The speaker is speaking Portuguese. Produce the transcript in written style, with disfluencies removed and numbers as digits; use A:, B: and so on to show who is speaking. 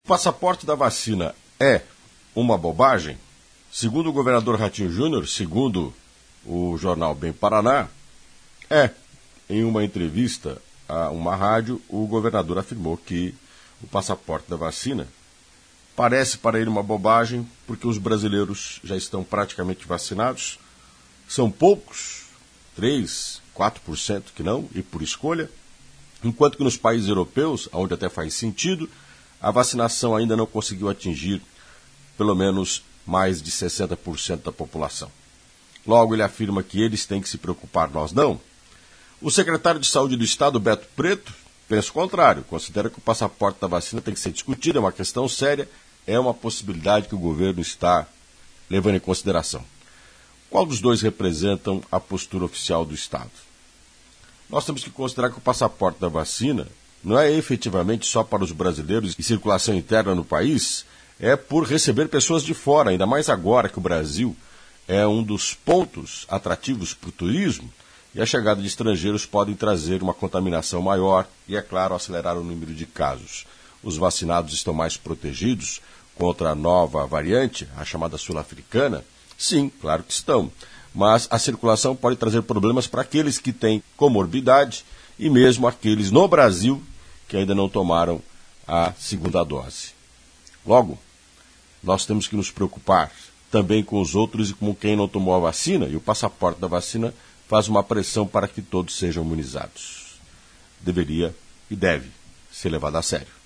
A: passaporte da vacina é uma bobagem? Segundo o governador Ratinho Júnior, segundo o jornal Bem Paraná, em uma entrevista a uma rádio, o governador afirmou que o passaporte da vacina parece para ele uma bobagem porque os brasileiros já estão praticamente vacinados, são poucos, 3%, 4% que não, e por escolha, enquanto que nos países europeus, onde até faz sentido, a vacinação ainda não conseguiu atingir pelo menos mais de 60% da população. Logo, ele afirma que eles têm que se preocupar, nós não. O secretário de Saúde do Estado, Beto Preto, pensa o contrário, considera que o passaporte da vacina tem que ser discutido, é uma questão séria, é uma possibilidade que o governo está levando em consideração. Qual dos dois representam a postura oficial do Estado? Nós temos que considerar que o passaporte da vacina não é efetivamente só para os brasileiros e circulação interna no país, é por receber pessoas de fora, ainda mais agora que o Brasil é um dos pontos atrativos para o turismo e a chegada de estrangeiros podem trazer uma contaminação maior e, é claro, acelerar o número de casos. Os vacinados estão mais protegidos contra a nova variante, a chamada sul-africana? Sim, claro que estão. Mas a circulação pode trazer problemas para aqueles que têm comorbidade e mesmo aqueles no Brasil que ainda não tomaram a segunda dose. Logo, nós temos que nos preocupar também com os outros e com quem não tomou a vacina, e o passaporte da vacina faz uma pressão para que todos sejam imunizados. Deveria e deve ser levado a sério.